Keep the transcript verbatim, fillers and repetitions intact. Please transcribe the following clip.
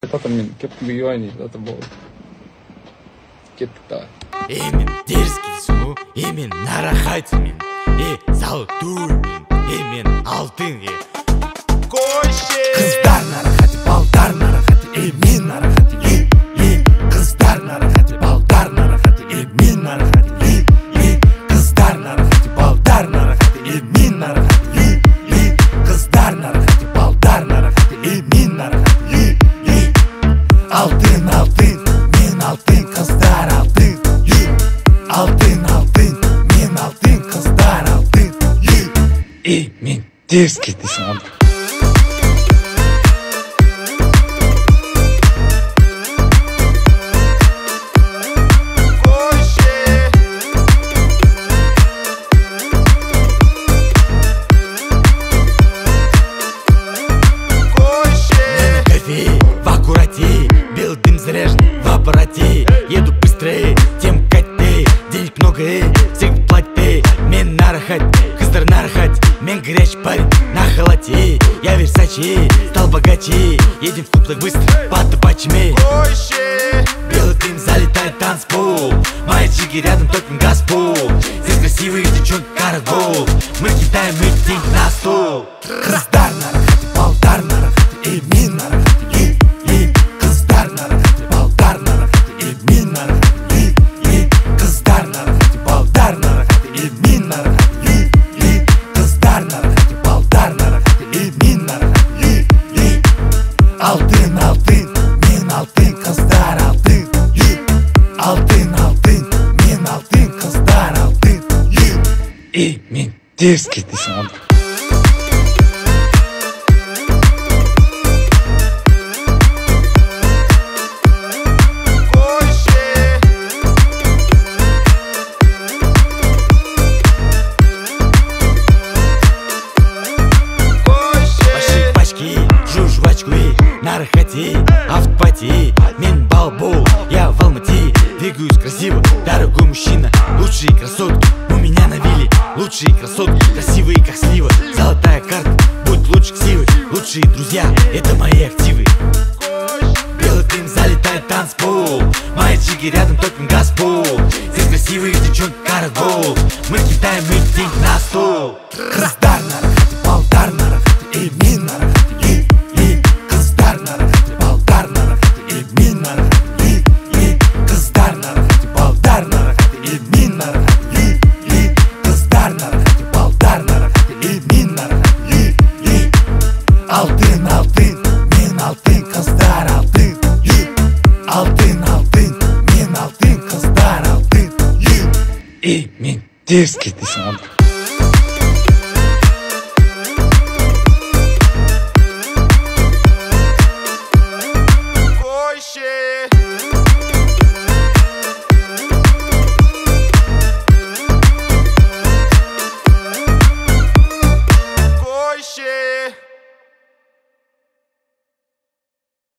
Айтатын мен кепкімге үй ойнайын, заты болды. Кеттік давай. Эй, мен дерзкий су, эй, мен нарахатымен, эй, золотумен, эй, мен алтын, эй. Қыздар нарахати, балдар нарахати, эй, мен нарахати, эй, эй. Қыздар нарахати, балдар нарахати, эй, мен нарахати, эй, эй. Қыздар нарахати, балдар нарахати, эй, мен нарахати, эй, эй. Қыздар нарахати, балдар нарахати, эй, мен нарахати, эй, эй. Алтын, алтын, мен алтын, қыздар алтын, эй. Алтын, алтын, мен алтын, қыздар алтын, эй. Эй, мен дерзкий дейсің онда. Белый дым заряжен в аппарате. Еду быстрее, тем катте. Денег много, эй, всех платят, эй. Мен нарахать, қыздар нарахать. Мен горячий парень на халате. Я Версаче, стал богаче. Едем в клуб так быстро, под табачами. Белый дым залетает танцпол. Мои чики рядом, только газпол. Здесь красивые девчонки, карагол. Мы кидаем их денег на стол. Қыздар нарахать, балдар нарахать, эй, мен нарахать, эй, эй. Қыздар нарахать, балдар нарахать, эй, мен нарахать, эй, эй. Қыздар нарахать, балдар нарахать, эй, мен нарахать, эй, эй. Қыздар нарахать, балдар нарахать, эй, мен нарахать, эй, эй. Алтын, алтын, мен алтын, қыздар алтын, эй. Алтын, алтын, мен алтын, қыздар алтын, эй. Эй, мен дерзкий дейсің онда. Нарахати, автопати, мен балбол, я в Алмате. Двигаюсь красиво, дорогой мужчина. Лучшие красотки у меня на вилле. Лучшие красотки, красивые как слива. Золотая карта, будь лучше ксивы. Лучшие друзья, это мои активы. Белый дым залетает танцпол. Мои чики рядом, только газпол. Здесь красивые девчонки, карагол. Мы кидаем их денег на стол. Қыздар нарахати, балдар нарахати, эй, мен нарахати, эй, эй. Қыздар нарахати, балдар нарахати, эй, мен нарахати, эй, эй. Қыздар нарахати, балдар нарахати, эй, мен нарахати, эй, эй. Қыздар нарахати, балдар нарахати, эй, мен нарахати, эй, эй. Алтын, алтын, мен алтын, қыздар алтын, эй. Алтын, алтын, мен алтын, қыздар алтын, эй. Эй, мен дерзкий дейсің онда.